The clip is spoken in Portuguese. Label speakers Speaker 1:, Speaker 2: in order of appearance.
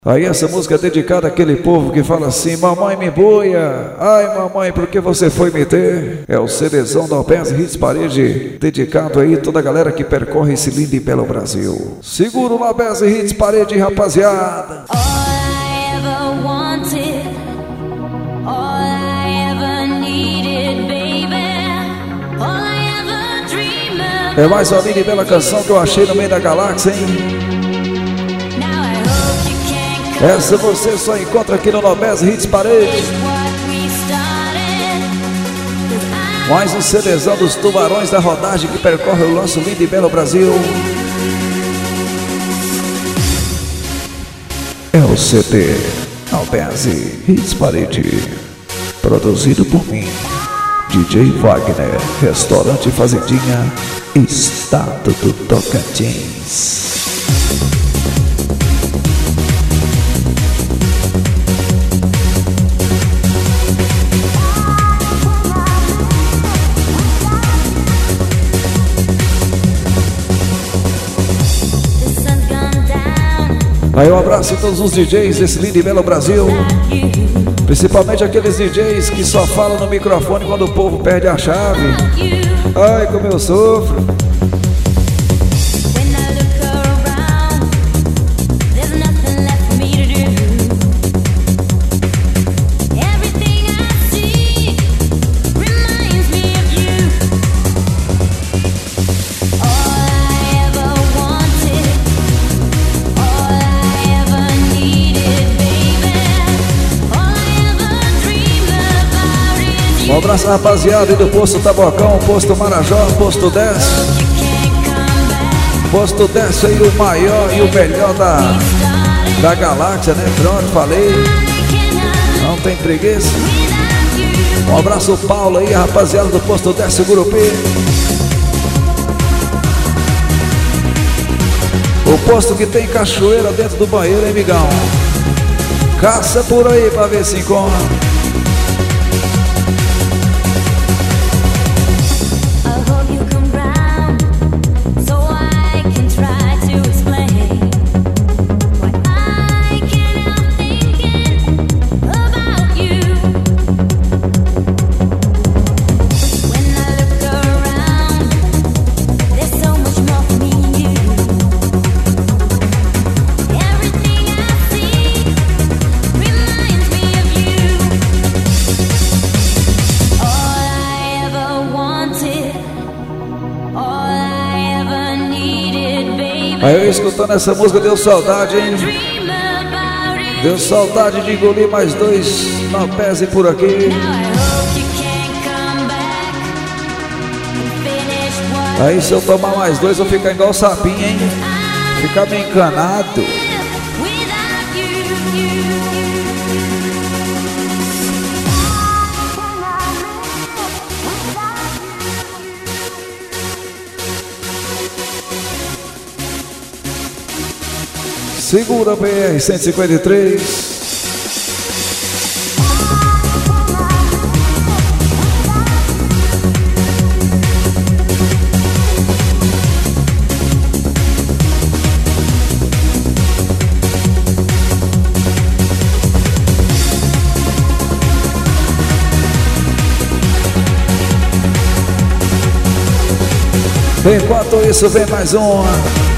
Speaker 1: Aí essa música é dedicada àquele povo que fala assim: mamãe me boia, ai mamãe, por que você foi me ter? É o CDzão da Albese Hits Parede, dedicado aí a toda a galera que percorre esse lindo e belo Brasil. Segura o Albese Hits Parede, rapaziada. É mais uma linda e bela canção que eu achei no meio da galáxia, hein? Essa você só encontra aqui no Albese Hits Parede. Mais um CDzão dos tubarões da rodagem que percorre o nosso lindo e belo Brasil. É o CD Albese Hits Parede, produzido por mim, DJ Wagner, Restaurante Fazendinha, Estado do Tocantins. Aí um abraço a todos os DJs desse lindo e belo Brasil, principalmente aqueles DJs que só falam no microfone quando o povo perde a chave. Ai, como eu sofro. Um abraço, rapaziada, do Posto Tabocão, Posto Marajó, Posto 10. Posto 10 aí, o maior e o melhor da galáxia, né? Pronto, falei. Não tem preguiça. Um abraço, Paulo aí, rapaziada do Posto 10, Segurupê. O posto que tem cachoeira dentro do banheiro, hein, migão? Caça por aí pra ver se encontra. Aí eu escutando essa música deu saudade, hein? Deu saudade de engolir mais dois na pese por aqui. Aí se eu tomar mais dois eu ficar igual o sapinho, hein? Ficar meio encanado. Segura BR 153. Enquanto isso vem mais uma.